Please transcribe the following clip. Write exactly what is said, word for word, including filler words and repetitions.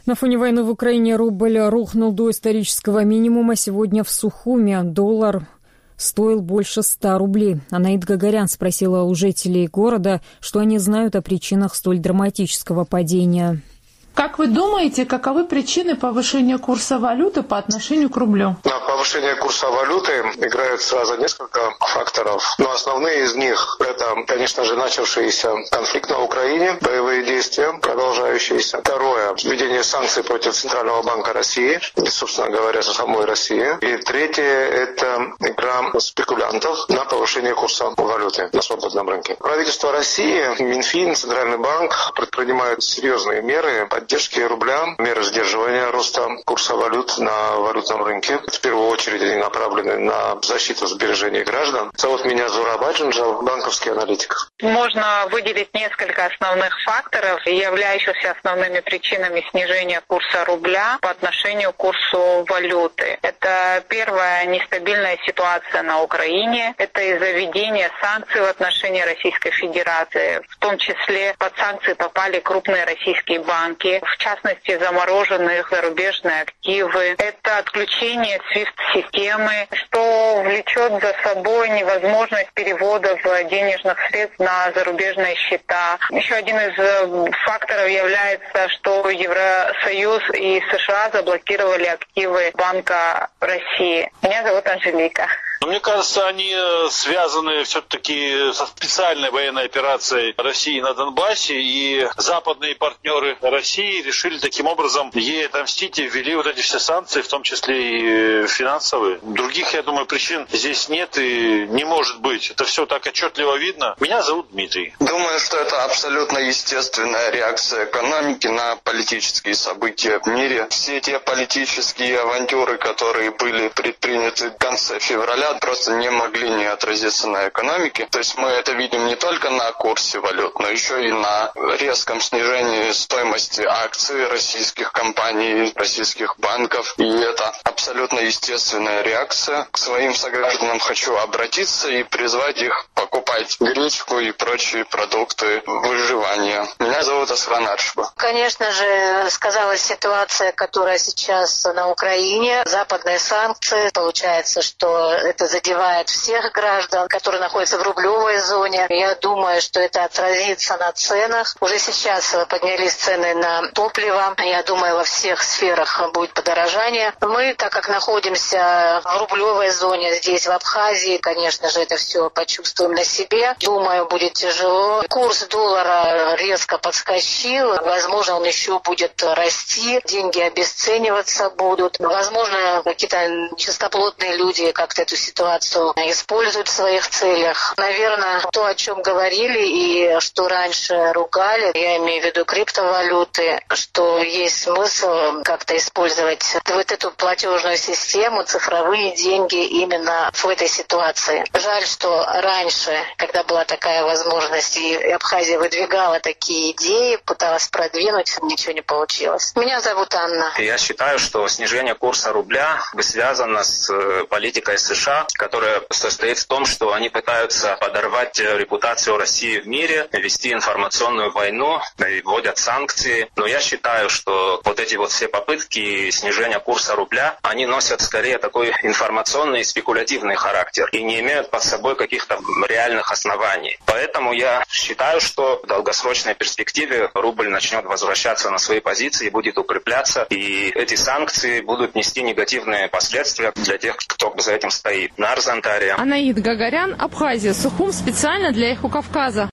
На фоне войны в Украине рубль рухнул до исторического минимума. Сегодня в Сухуми доллар стоил больше ста рублей. Анаид Гагарян спросила у жителей города, что они знают о причинах столь драматического падения. Как вы думаете, каковы причины повышения курса валюты по отношению к рублю? На повышение курса валюты играют сразу несколько факторов. Но основные из них – это, конечно же, начавшийся конфликт на Украине, боевые действия, продолжающиеся. Второе – введение санкций против Центрального банка России, и, собственно говоря, самой России. И третье – это игра спекулянтов на повышение курса валюты на свободном рынке. Правительство России, Минфин, Центральный банк предпринимают серьезные меры поддержки рубля, меры сдерживания роста курса валют на валютном рынке. В первую очередь они направлены на защиту сбережений граждан. Зовут меня Зураб Аджинджал, банковский аналитик. Можно выделить несколько основных факторов, являющихся основными причинами снижения курса рубля по отношению к курсу валюты. Это первая нестабильная ситуация на Украине. Это из-за введения санкций в отношении Российской Федерации. В том числе под санкции попали крупные российские банки, в частности, замороженные зарубежные активы. Это отключение свифт-системы, что влечет за собой невозможность переводов денежных средств на зарубежные счета. Еще один из факторов является, что Евросоюз и США заблокировали активы Банка России. Меня зовут Анжелика. Мне кажется, они связаны все-таки со специальной военной операцией России на Донбассе, и западные партнеры России решили таким образом ей отомстить и ввели вот эти все санкции, в том числе и финансовые. Других, я думаю, причин здесь нет и не может быть. Это все так отчетливо видно. Меня зовут Дмитрий. Думаю, что это абсолютно естественная реакция экономики на политические события в мире. Все те политические авантюры, которые были предприняты в конце февраля, просто не могли не отразиться на экономике. То есть мы это видим не только на курсе валют, но еще и на резком снижении стоимости акций российских компаний, российских банков. И это абсолютно естественная реакция. К своим согражданам хочу обратиться и призвать их покупать гречку и прочие продукты выживания. Меня зовут Асран Аршба. Конечно же, сказалась ситуация, которая сейчас на Украине. Западные санкции. Получается, что это задевает всех граждан, которые находятся в рублевой зоне. Я думаю, что это отразится на ценах. Уже сейчас поднялись цены на топливо. Я думаю, во всех сферах будет подорожание. Мы, так как находимся в рублевой зоне, здесь, в Абхазии, конечно же, это все почувствуем на себе. Думаю, будет тяжело. Курс доллара резко подскочил. Возможно, он еще будет расти. Деньги обесцениваться будут. Возможно, какие-то чистоплотные люди как-то эту ситуацию используют в своих целях. Наверное, то, о чем говорили и что раньше ругали, я имею в виду криптовалюты, что есть смысл как-то использовать вот эту платежную систему, цифровые деньги именно в этой ситуации. Жаль, что раньше, когда была такая возможность, и Абхазия выдвигала такие идеи, пыталась продвинуть, ничего не получилось. Меня зовут Анна. Я считаю, что снижение курса рубля связано с политикой США, которая состоит в том, что они пытаются подорвать репутацию России в мире, вести информационную войну, и вводят санкции. Но я считаю, что вот эти вот все попытки снижения курса рубля, они носят скорее такой информационный и спекулятивный характер и не имеют под собой каких-то реальных оснований. Поэтому я считаю, что в долгосрочной перспективе рубль начнет возвращаться на свои позиции, будет укрепляться, и эти санкции будут нести негативные последствия для тех, кто за этим стоит. Нарз, Антария. Анаид Гагарян, Абхазия, Сухум, специально для Эхо Кавказа.